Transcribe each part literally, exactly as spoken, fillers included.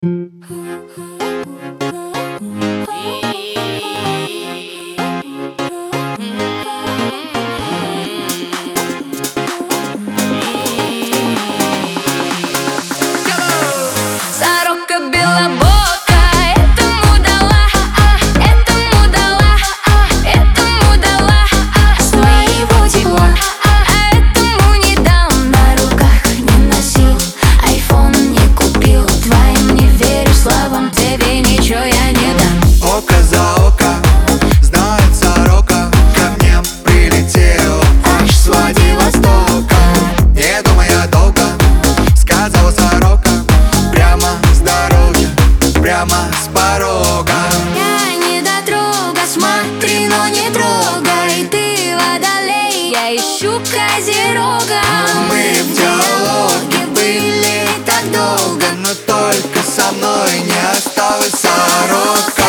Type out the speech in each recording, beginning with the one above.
Сорока белобокая этому дала, этому дала, этому дала своего тепла, а этому не дам. На руках не носил, айфон не купил, твоим не верю словам, тебе ничего я не дам. Око за око, знает сорока, ко мне прилетел аж с Владивостока. Не думая долго, сказала сорока, прямо с дороги, прямо с порога. Я не дотрога, смотри, но не трогай. Ты водолей, я ищу козерога. Мы в диалоге были так долго, но только со мной не осталась сорока.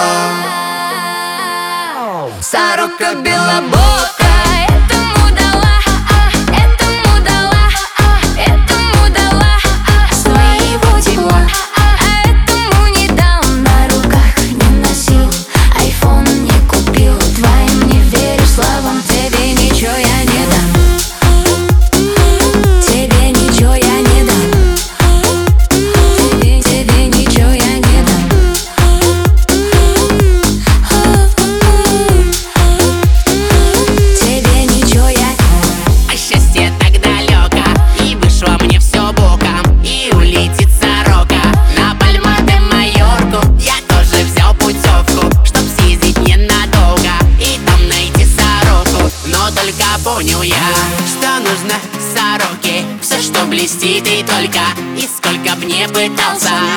Сорока белобокая этому дала, этому дала, этому дала своего тепла, а этому не дам. На руках не носил, айфон не купил, твоим не верю словам, тебе ничего я не дам. Тебе ничего я не дам. Тебе, тебе ничего я не дам. Тебе ничего я. А счастье так далеко, и вышло мне все боком, и улетит сорока на Пальма де Майорку. Я тоже взял путевку, чтоб съездить ненадолго и там найти сороку. Но только понял я, что нужно сороке все, что блестит и только. И сколько б не пытался,